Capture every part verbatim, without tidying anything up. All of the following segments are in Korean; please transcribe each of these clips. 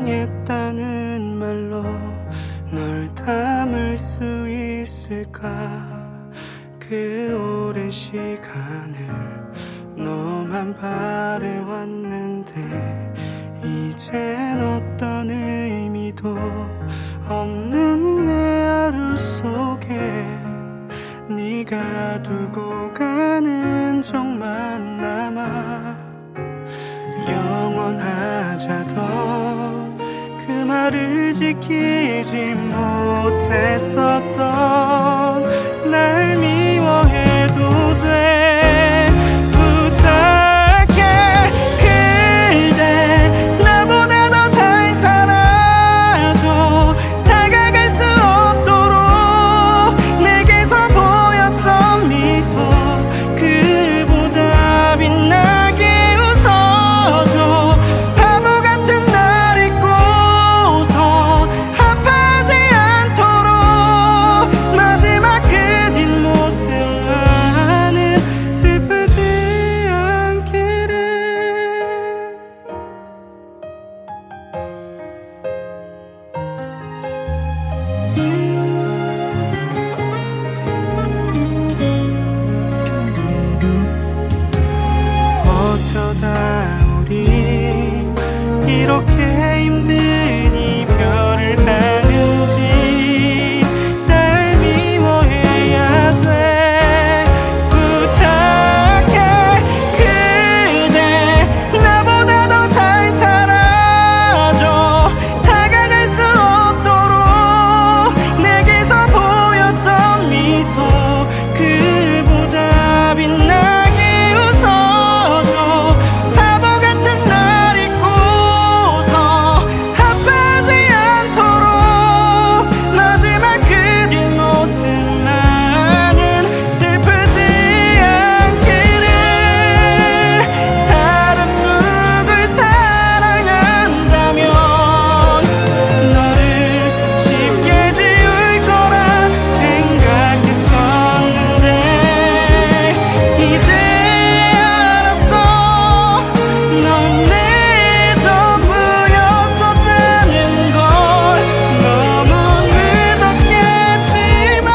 사랑했다는 말로 널 담을 수 있을까. 그 오랜 시간을 너만 바래왔는데 이젠 어떤 의미도 없는 내 하루 속에 네가 두고 가는 적만 남아. 영원하자던 그 말을 지키지 못했었던 날 미워해도 돼. 부탁해 그대 나보다 더 잘 살아줘. 다가갈 수 없도록 내게서 보였던 미소 그보다 빛나게 웃어줘. 바보 같은 날 잊고서 아파하지 않도록 마지막 그 뒷모습만은 슬프지 않기를. 어쩌다 우린 이렇게 힘든 이별을 하는지 날 미워해야 돼. 부탁해 그대 나보다 더 잘 살아줘. 다가갈 수 없도록 내게서 보였던 미소 그보다 빛나게 웃어줘. 바보 같은 날 잊고서 아파하지 않도록 마지막 그 뒷모습만은 슬프지 않기를. 다른 누굴 사랑한다면 너를 쉽게 지울 거라 생각했었는데 이제 알았어. 넌 내 전부였었다는 걸. 너무 늦었겠지만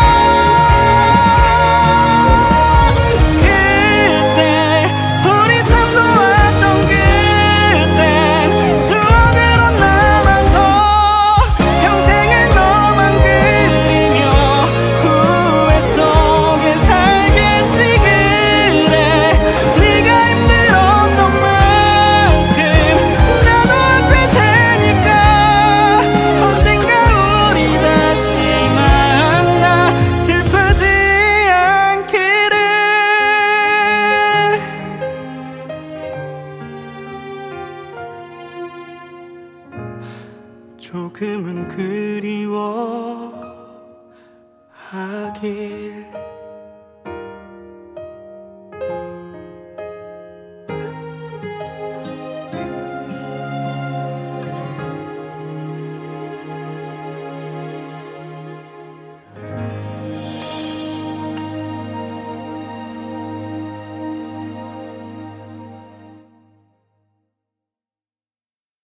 그때 우리 참 좋았던 그땐 추억으로 남아서 평생을 너만 그리며 후회 속에 살겠지. 그래 네가 힘들었던 만큼 나도 아플 테니까 언젠가 우리 다시 만나 슬프지 않기를. 조금은 그리워하길.